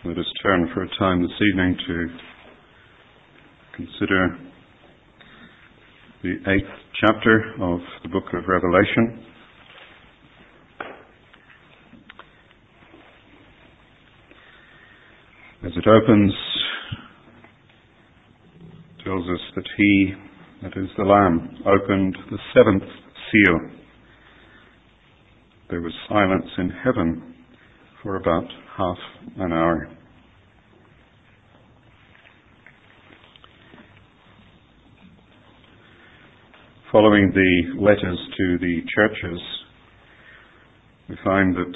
Let us turn for a time this evening to consider the 8th chapter of the book of Revelation. As it opens, it tells us that he, that is the Lamb, opened the 7th seal. There was silence in heaven for about half an hour. Following the letters to the churches, we find that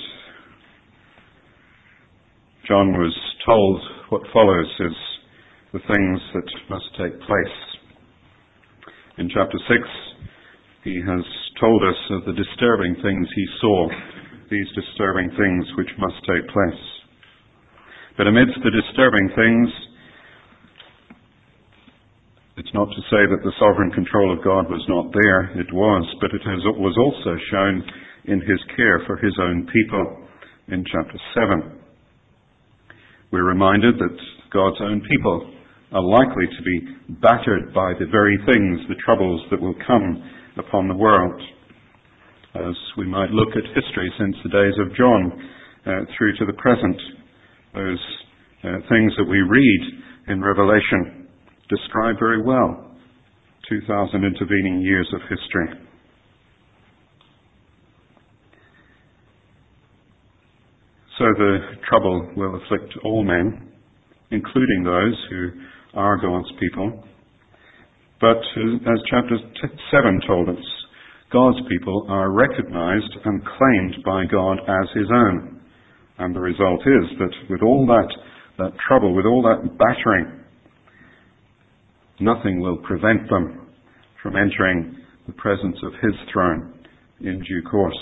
John was told what follows is the things that must take place. In chapter 6, he has told us of the disturbing things he saw, these disturbing things which must take place. But amidst the disturbing things, it's not to say that the sovereign control of God was not there. It was, but it was also shown in his care for his own people in chapter 7. We're reminded that God's own people are likely to be battered by the very things, the troubles that will come upon the world. As we might look at history since the days of John through to the present, those things that we read in Revelation describe very well 2,000 intervening years of history. So the trouble will afflict all men, including those who are God's people. But as chapter 7 told us, God's people are recognized and claimed by God as his own. And the result is that with all that trouble, with all that battering, nothing will prevent them from entering the presence of his throne in due course.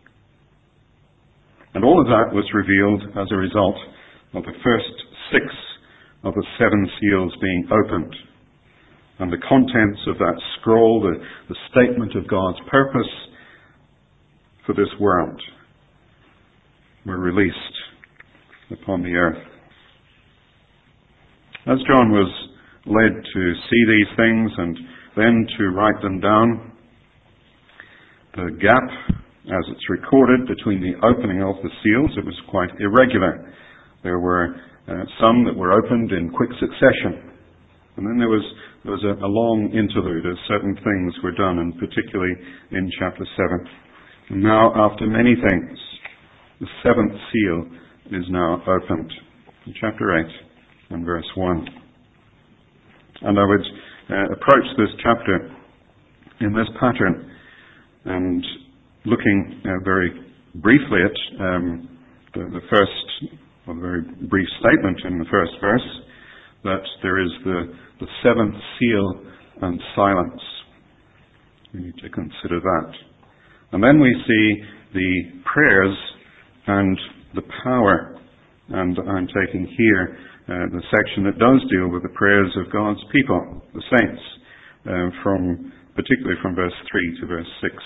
And all of that was revealed as a result of the first 6 of the 7 seals being opened. And the contents of that scroll, the statement of God's purpose for this world, were released upon the earth. As John was led to see these things and then to write them down, the gap, as it's recorded, between the opening of the seals, it was quite irregular. There were some that were opened in quick succession. And then there was a long interlude as certain things were done, and particularly in chapter 7. And now, after many things, the 7th seal is now opened. In chapter 8 and verse 1. And I would approach this chapter in this pattern, and looking very briefly at the first, a very brief statement in the first verse, that there is the 7th seal and silence. We need to consider that. And then we see the prayers and the power. And I'm taking here the section that does deal with the prayers of God's people, the saints, particularly from verse 3 to verse 6.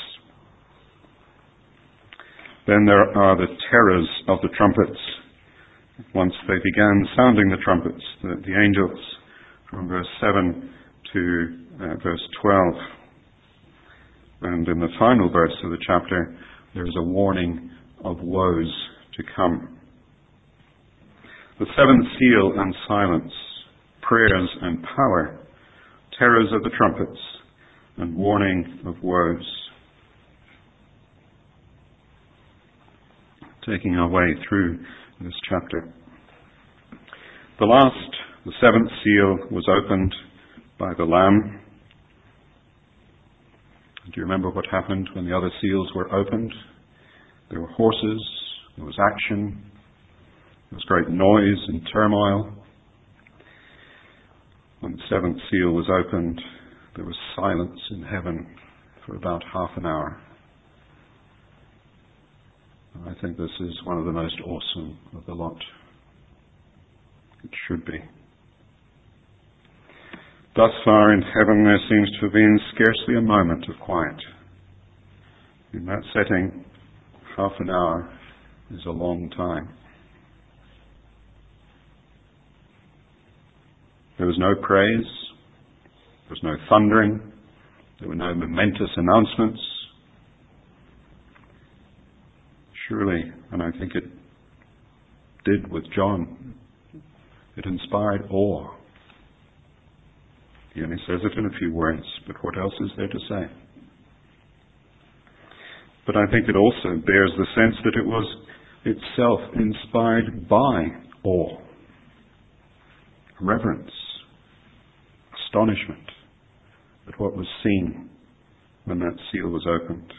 Then there are the terrors of the trumpets. Once they began sounding the trumpets, the angels, from verse 7 to verse 12. And in the final verse of the chapter, there is a warning of woes to come. The 7th seal and silence, prayers and power, terrors of the trumpets, and warning of woes. Taking our way through this chapter. The 7th seal was opened by the Lamb. Do you remember what happened when the other seals were opened? There were horses, there was action, there was great noise and turmoil. When the 7th seal was opened, there was silence in heaven for about half an hour. I think this is one of the most awesome of the lot. It should be. Thus far in heaven there seems to have been scarcely a moment of quiet. In that setting, half an hour is a long time. was no praise, there was no thundering, there were no momentous announcements. Surely, and I think it did with John, it inspired awe. He only says it in a few words, but what else is there to say? But I think it also bears the sense that it was itself inspired by awe, reverence, astonishment at what was seen when that seal was opened.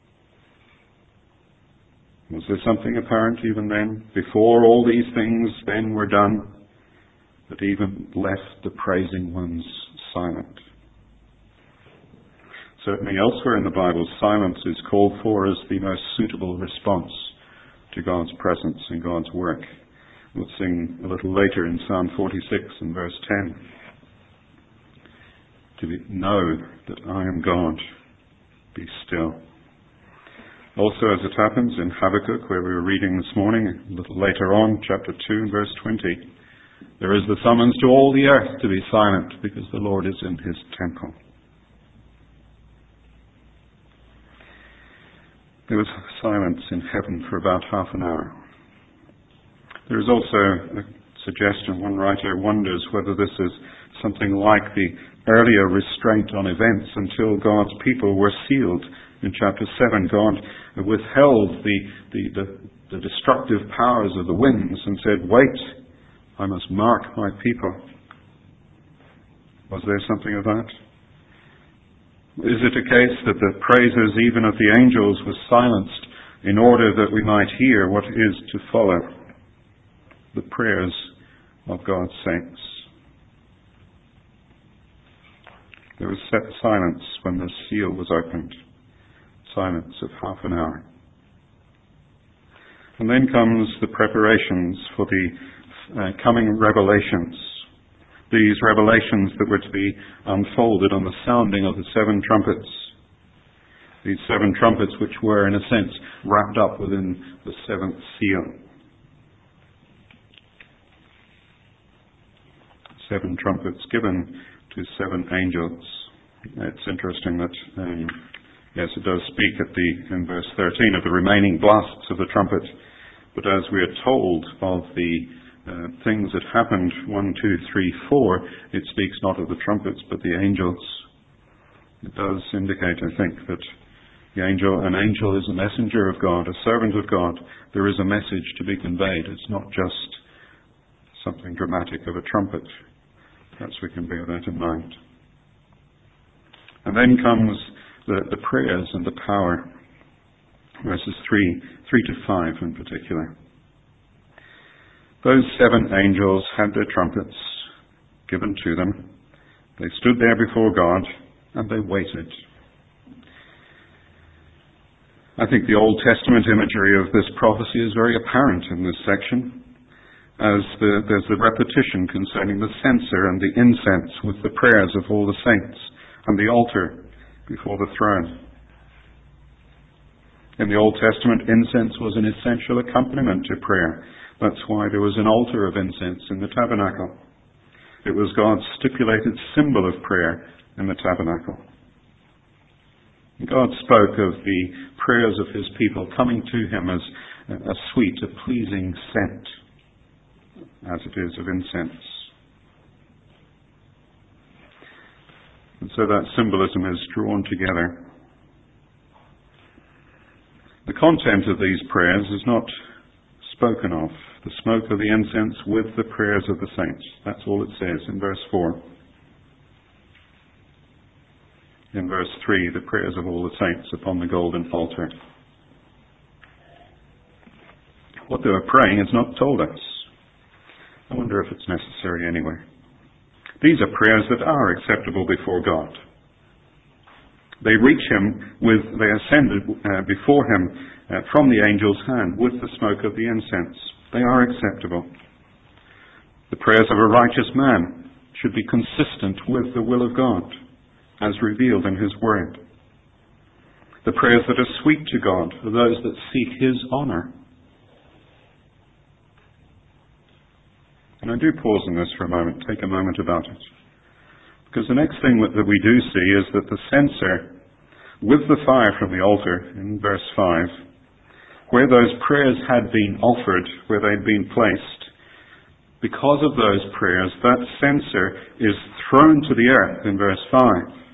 Was there something apparent even then, before all these things then were done, that even left the praising ones silent? Certainly elsewhere in the Bible, silence is called for as the most suitable response to God's presence and God's work. We'll sing a little later in Psalm 46 and verse 10. Know that I am God, be still. Also, as it happens in Habakkuk, where we were reading this morning, a little later on, chapter 2, verse 20, there is the summons to all the earth to be silent, because the Lord is in his temple. There was silence in heaven for about half an hour. There is also a suggestion, one writer wonders whether this is something like the earlier restraint on events until God's people were sealed. In chapter 7, God withheld the destructive powers of the winds and said, "Wait, I must mark my people." Was there something of that? Is it a case that the praises even of the angels were silenced in order that we might hear what is to follow? The prayers of God's saints. There was set silence when the seal was opened. Silence of half an hour. And then comes the preparations for the coming revelations. These revelations that were to be unfolded on the sounding of the 7 trumpets. These 7 trumpets which were, in a sense, wrapped up within the 7th seal. 7 trumpets given to 7 angels. It's interesting that, yes, it does speak in verse 13 of the remaining blasts of the trumpet, but as we are told of the things that happened, 1, 2, 3, 4, it speaks not of the trumpets, but the angels. It does indicate, I think, that an angel is a messenger of God, a servant of God. There is a message to be conveyed. It's not just something dramatic of a trumpet. Perhaps we can bear that in mind. And then comes the prayers and the power. Verses 3 to 5 in particular. Those 7 angels had their trumpets given to them. They stood there before God and they waited. I think the Old Testament imagery of this prophecy is very apparent in this section, as there's the repetition concerning the censer and the incense with the prayers of all the saints and the altar before the throne. In the Old Testament, incense was an essential accompaniment to prayer. That's why there was an altar of incense in the tabernacle. It was God's stipulated symbol of prayer in the tabernacle. God spoke of the prayers of his people coming to him as a sweet, a pleasing scent, as it is of incense. And so that symbolism is drawn together. The content of these prayers is not spoken of. The smoke of the incense with the prayers of the saints. That's all it says in verse 4. In verse 3, the prayers of all the saints upon the golden altar. What they were praying is not told us. I wonder if it's necessary anyway. These are prayers that are acceptable before God. They reach him they ascended before him from the angel's hand with the smoke of the incense. They are acceptable. The prayers of a righteous man should be consistent with the will of God, as revealed in his word. The prayers that are sweet to God are those that seek his honor. And I do pause on this for a moment, take a moment about it. Because the next thing that we do see is that the censer, with the fire from the altar, in verse 5, where those prayers had been offered, where they'd been placed, because of those prayers, that censer is thrown to the earth in verse 5.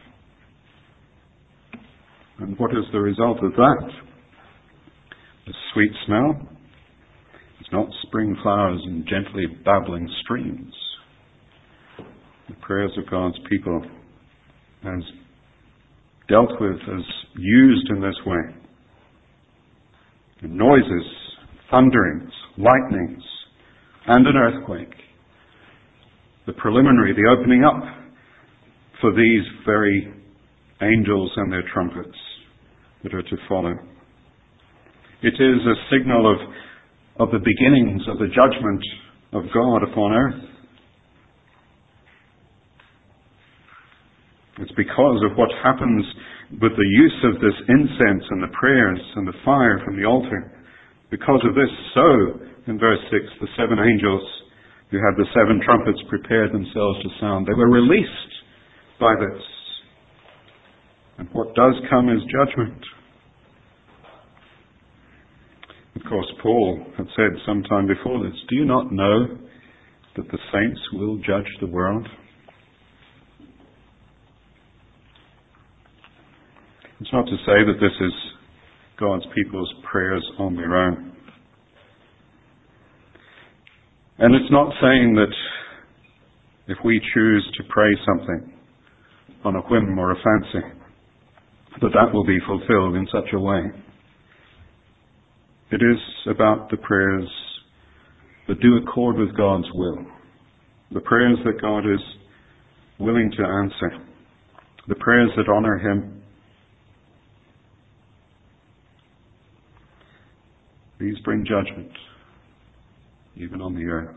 And what is the result of that? A sweet smell. It's not spring flowers and gently babbling streams. The prayers of God's people, as dealt with, as used in this way. The noises, thunderings, lightnings, and an earthquake. The preliminary, the opening up for these very angels and their trumpets that are to follow. It is a signal of the beginnings of the judgment of God upon earth. It's because of what happens with the use of this incense and the prayers and the fire from the altar. Because of this, so, in verse 6, the 7 angels who had the 7 trumpets prepared themselves to sound. They were released by this. And what does come is judgment. Of course, Paul had said sometime before this, do you not know that the saints will judge the world? It's not to say that this is God's people's prayers on their own. And it's not saying that if we choose to pray something on a whim or a fancy, that will be fulfilled in such a way. It is about the prayers that do accord with God's will. The prayers that God is willing to answer. The prayers that honor Him. These bring judgment, even on the earth.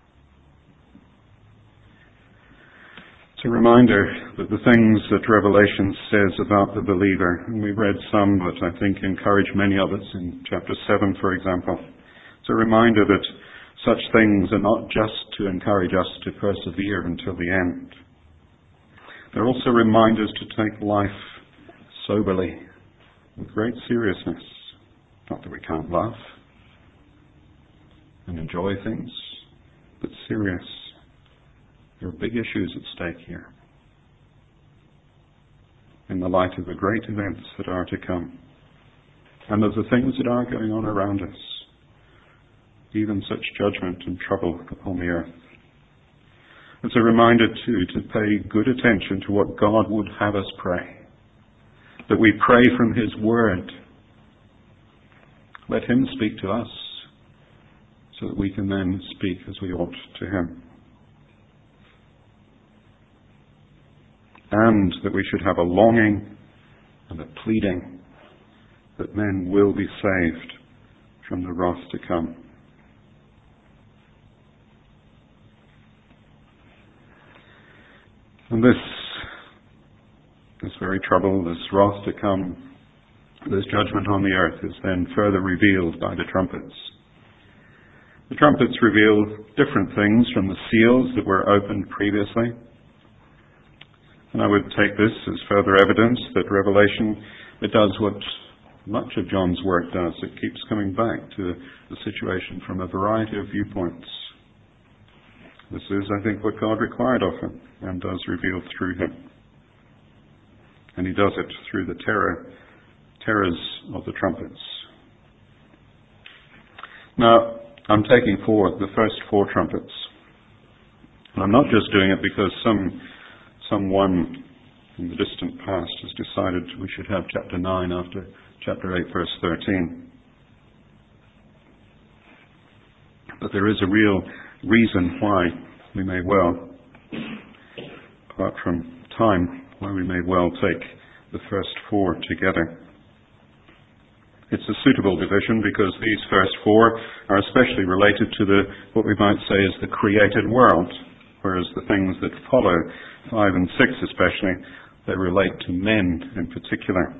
It's a reminder that the things that Revelation says about the believer, and we've read some that I think encourage many of us in chapter 7, for example. It's a reminder that such things are not just to encourage us to persevere until the end. They're also reminders to take life soberly, with great seriousness. Not that we can't laugh and enjoy things, but serious. There are big issues at stake here in the light of the great events that are to come and of the things that are going on around us, even such judgment and trouble upon the earth. It's a reminder too to pay good attention to what God would have us pray, that we pray from His Word. Let Him speak to us so that we can then speak as we ought to Him. And that we should have a longing and a pleading that men will be saved from the wrath to come. And this very trouble, this wrath to come, this judgment on the earth is then further revealed by the trumpets. The trumpets reveal different things from the seals that were opened previously. And I would take this as further evidence that Revelation, it does what much of John's work does. It keeps coming back to the situation from a variety of viewpoints. This is, I think, what God required of him and does reveal through him. And he does it through the terrors of the trumpets. Now, I'm taking forward the first 4 trumpets. And I'm not just doing it because someone in the distant past has decided we should have chapter 9 after chapter 8, verse 13. But there is a real reason why we may well, apart from time, why we may well take the first 4 together. It's a suitable division because these first 4 are especially related to what we might say is the created world, whereas the things that follow, 5 and 6 especially, they relate to men in particular.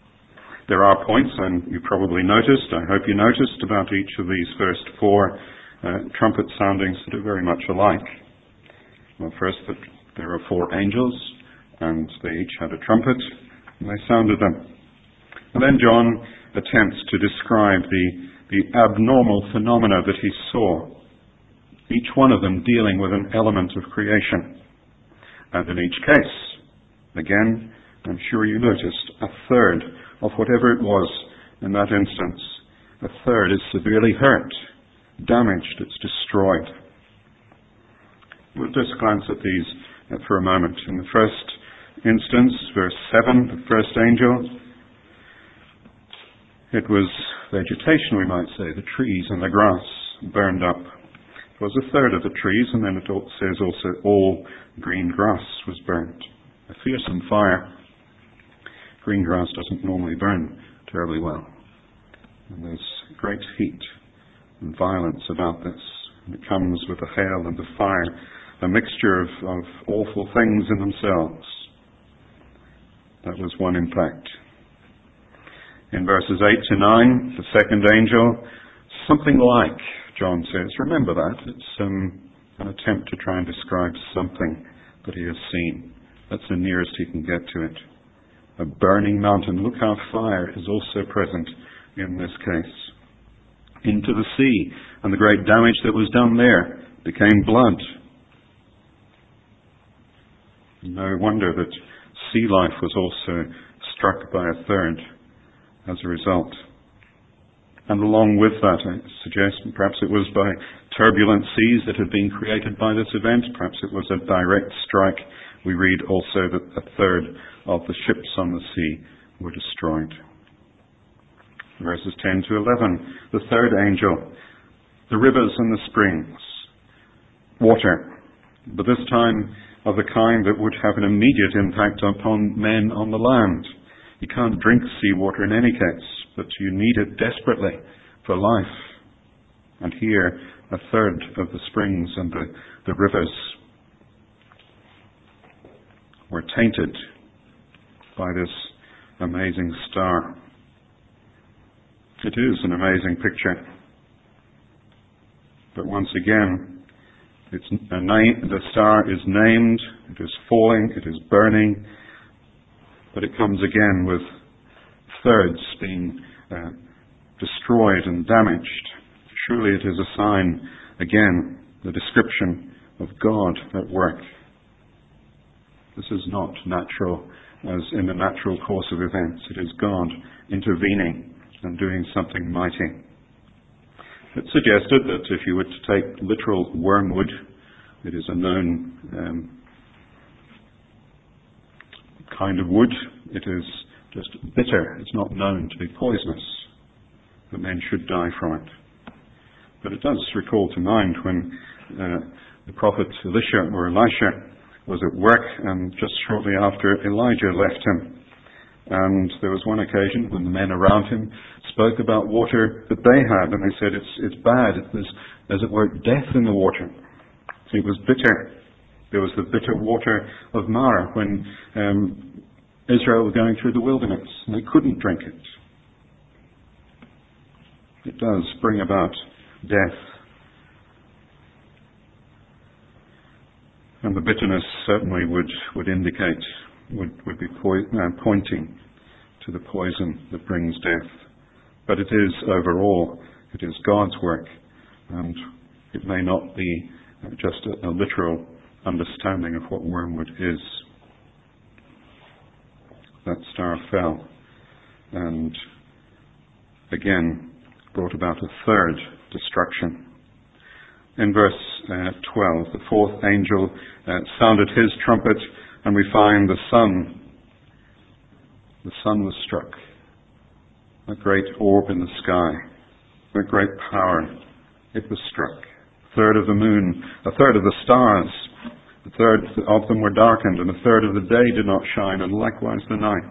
There are points, and you probably noticed, I hope you noticed, about each of these first 4 trumpet soundings that are very much alike. Well, first, there are 4 angels, and they each had a trumpet, and they sounded them. And then John attempts to describe the abnormal phenomena that he saw, each one of them dealing with an element of creation. And in each case, again, I'm sure you noticed, a third of whatever it was in that instance, a third is severely hurt, damaged, it's destroyed. We'll just glance at these for a moment. In the first instance, verse 7, the first angel, it was vegetation, we might say, the trees and the grass burned up. It was a third of the trees, and then it says also all green grass was burnt. A fearsome fire. Green grass doesn't normally burn terribly well. And there's great heat and violence about this. And it comes with the hail and the fire, a mixture of awful things in themselves. That was one impact. In verses 8 to 9, the second angel, something like, John says, remember that, it's an attempt to try and describe something that he has seen. That's the nearest he can get to it. A burning mountain. Look how fire is also present in this case. Into the sea, and the great damage that was done there became blood. No wonder that sea life was also struck by a third as a result. And along with that, I suggest perhaps it was by turbulent seas that had been created by this event. Perhaps it was a direct strike. We read also that a third of the ships on the sea were destroyed. Verses 10 to 11, the third angel, the rivers and the springs, water, but this time of the kind that would have an immediate impact upon men on the land. You can't drink seawater in any case, but you need it desperately for life. And here, a third of the springs and the rivers were tainted by this amazing star. It is an amazing picture. But once again, the star is named, it is falling, it is burning, but it comes again with thirds being destroyed and damaged. Surely it is a sign, again, the description of God at work. This is not natural as in the natural course of events. It is God intervening and doing something mighty. It's suggested that if you were to take literal wormwood, it is a known kind of wood. It is just bitter. It's not known to be poisonous, that men should die from it. But it does recall to mind when the prophet Elisha was at work, and just shortly after Elijah left him. And there was one occasion when the men around him spoke about water that they had, and they said, it's bad. It was, as it were, death in the water. It was bitter. There was the bitter water of Marah when Israel was going through the wilderness, and they couldn't drink it. It does bring about death. And the bitterness certainly would indicate, would be pointing to the poison that brings death. But it is overall, it is God's work, and it may not be just a literal understanding of what wormwood is. That star fell, and again brought about a third destruction. In verse 12, the fourth angel sounded his trumpet, and we find the sun was struck. A great orb in the sky, a great power, it was struck. A third of the moon, a third of the stars, a third of them were darkened, and a third of the day did not shine, and likewise the night.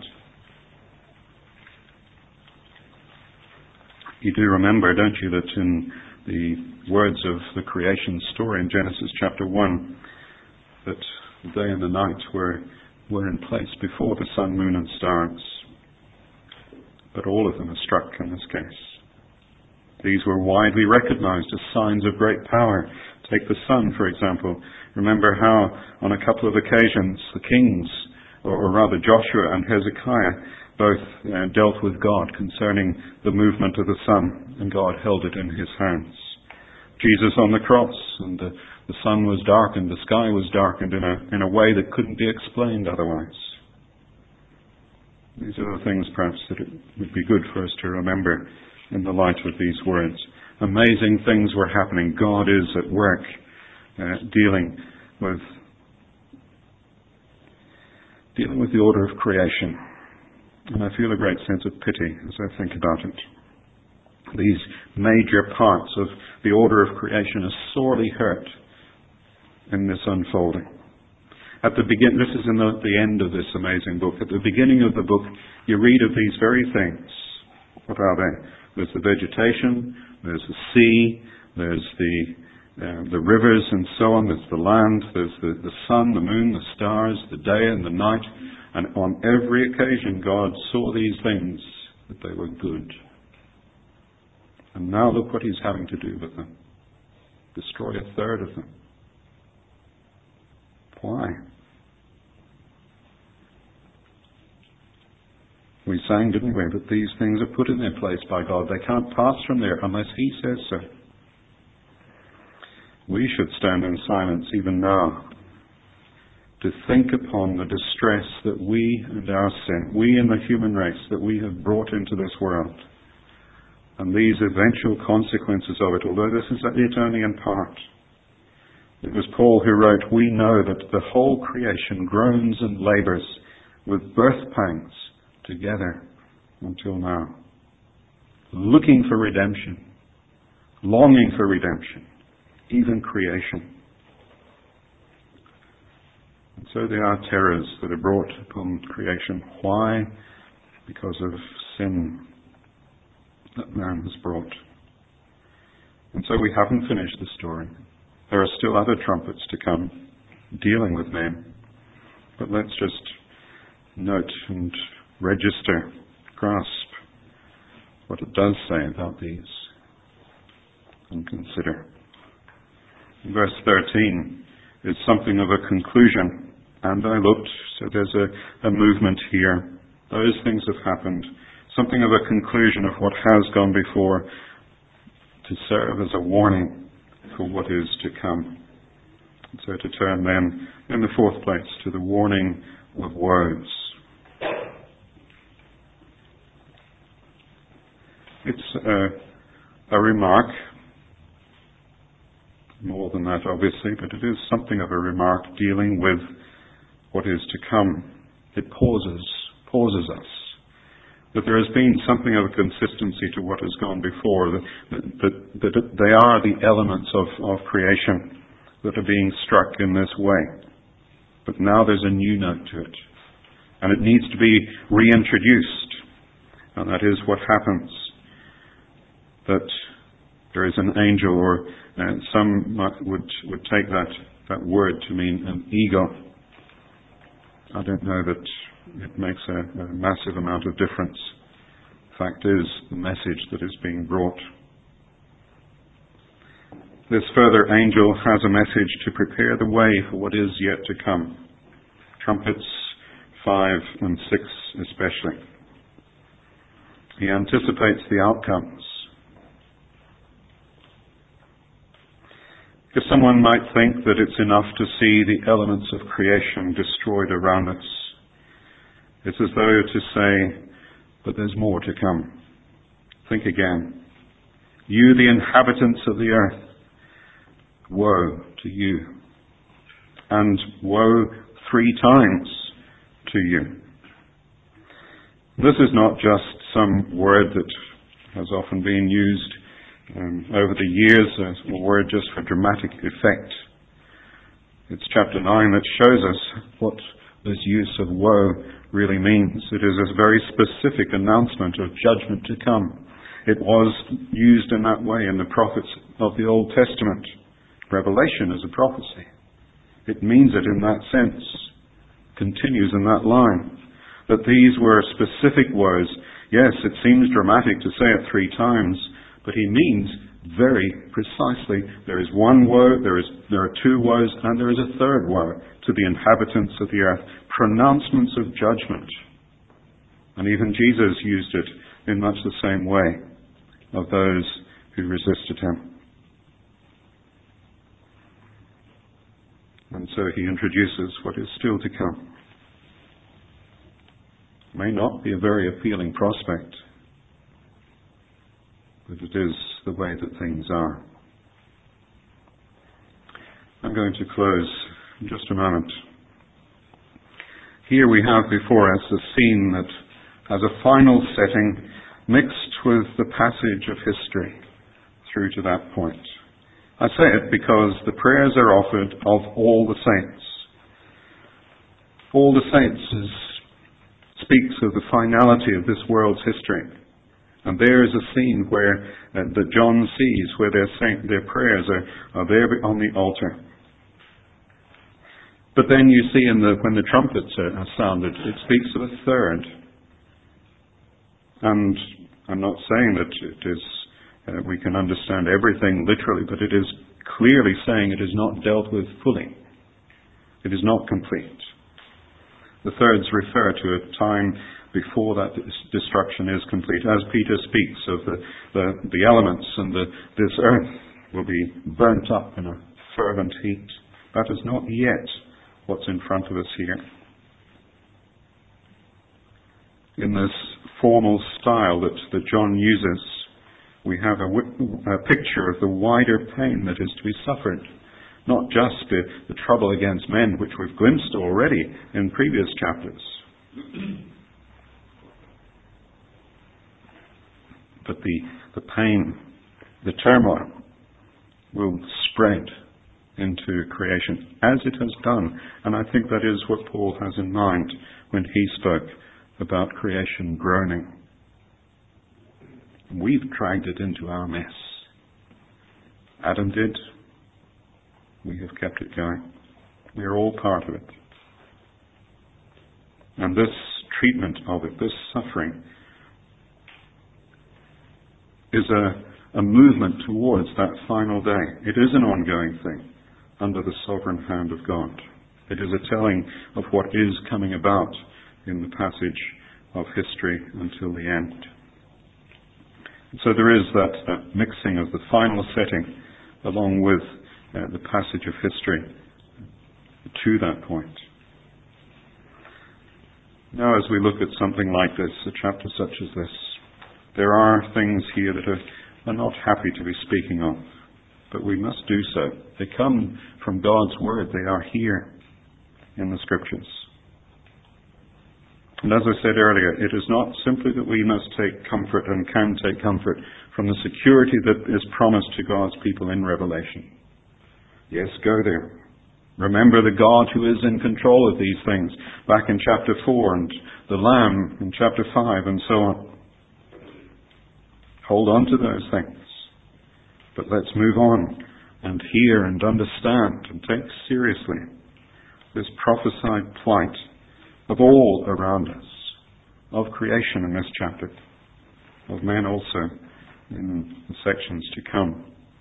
You do remember, don't you, that in the words of the creation story in Genesis chapter 1, that the day and the night were in place before the sun, moon and stars. But all of them are struck in this case. These were widely recognized as signs of great power. Take the sun, for example. Remember how on a couple of occasions the kings, or rather Joshua and Hezekiah, both dealt with God concerning the movement of the sun, and God held it in his hands. Jesus on the cross, and the sun was darkened, the sky was darkened in a way that couldn't be explained otherwise. These are the things perhaps that it would be good for us to remember in the light of these words. Amazing things were happening. God is at work dealing with the order of creation. And I feel a great sense of pity as I think about it. These major parts of the order of creation are sorely hurt in this unfolding. At the begin, this is in the end of this amazing book. At the beginning of the book, you read of these very things. What are they? There's the vegetation, there's the sea, there's the rivers and so on, there's the land, there's the sun, the moon, the stars, the day and the night. And on every occasion, God saw these things, that they were good. And now look what he's having to do with them. Destroy a third of them. Why? We sang, didn't we, that these things are put in their place by God. They can't pass from there unless he says so. We should stand in silence even now to think upon the distress that we and our sin, we in the human race, that we have brought into this world, and these eventual consequences of it, although this is it only in part. It was Paul who wrote, "We know that the whole creation groans and labours with birth pangs together until now." Looking for redemption, longing for redemption, even creation. And so there are terrors that are brought upon creation. Why? Because of sin that man has brought. And so we haven't finished the story. There are still other trumpets to come dealing with men. But let's just note and register, grasp what it does say about these and consider. Verse 13 is something of a conclusion. And I looked, so there's a movement here. Those things have happened. Something of a conclusion of what has gone before to serve as a warning for what is to come. And so to turn then, in the fourth place, to the warning of woes. It's a remark, more than that obviously, but it is something of a remark dealing with what is to come. It pauses us. That there has been something of a consistency to what has gone before, that they are the elements of creation that are being struck in this way. But now there's a new note to it, and it needs to be reintroduced, and that is what happens. That there is an angel, or some would take that word to mean an eagle. I don't know that it makes a massive amount of difference. Fact is, the message that is being brought. This further angel has a message to prepare the way for what is yet to come. Trumpets 5 and 6 especially. He anticipates the outcomes. If someone might think that it's enough to see the elements of creation destroyed around us, it's as though to say, but there's more to come. Think again. You, the inhabitants of the earth, woe to you. And woe 3 times to you. This is not just some word that has often been used over the years as a word just for dramatic effect. It's chapter 9 that shows us what this use of woe really means. It is a very specific announcement of judgment to come. It was used in that way in the prophets of the Old Testament. Revelation is a prophecy. It means it in that sense. Continues in that line. That these were specific woes. Yes, it seems dramatic to say it 3 times, But he means very precisely, there is one woe, there are two woes, and there is a third woe to the inhabitants of the earth. Pronouncements of judgment. And even Jesus used it in much the same way of those who resisted him. And so he introduces what is still to come. May not be a very appealing prospect, but it is the way that things are. I'm going to close in just a moment. Here we have before us a scene that has a final setting mixed with the passage of history through to that point. I say it because the prayers are offered of all the saints. All the saints speaks of the finality of this world's history. And there is a scene where that John sees where their prayers are there on the altar. But then you see when the trumpets are sounded, it speaks of a third. And I'm not saying that it is we can understand everything literally, but it is clearly saying it is not dealt with fully. It is not complete. The thirds refer to a time before that destruction is complete. As Peter speaks of the elements and this earth will be burnt up in a fervent heat. That is not yet what's in front of us here. In this formal style that John uses, we have a picture of the wider pain that is to be suffered. Not just the trouble against men, which we've glimpsed already in previous chapters. But the pain, the turmoil, will spread into creation, as it has done. And I think that is what Paul has in mind when he spoke about creation groaning. We've dragged it into our mess. Adam did. We have kept it going. We are all part of it. And this treatment of it, this suffering, is a movement towards that final day. It is an ongoing thing under the sovereign hand of God. It is a telling of what is coming about in the passage of history until the end. So there is that mixing of the final setting along with the passage of history to that point. Now, as we look at something like this, a chapter such as this, there are things here that are not happy to be speaking of, but we must do so. They come from God's Word. They are here in the Scriptures. And as I said earlier, it is not simply that we must take comfort and can take comfort from the security that is promised to God's people in Revelation. Yes, go there. Remember the God who is in control of these things back in chapter 4 and the Lamb in chapter 5 and so on. Hold on to those things. But let's move on and hear and understand and take seriously this prophesied plight of all around us, of creation in this chapter, of men also in the sections to come.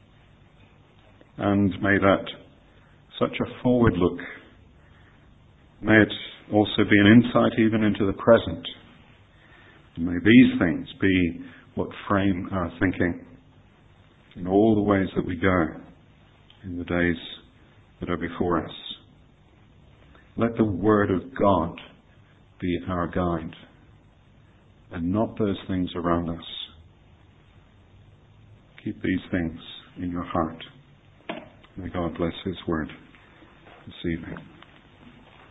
And may that, such a forward look, may it also be an insight even into the present. And may these things be what frame our thinking in all the ways that we go in the days that are before us. Let the Word of God be our guide, and not those things around us. Keep these things in your heart. May God bless His Word this evening.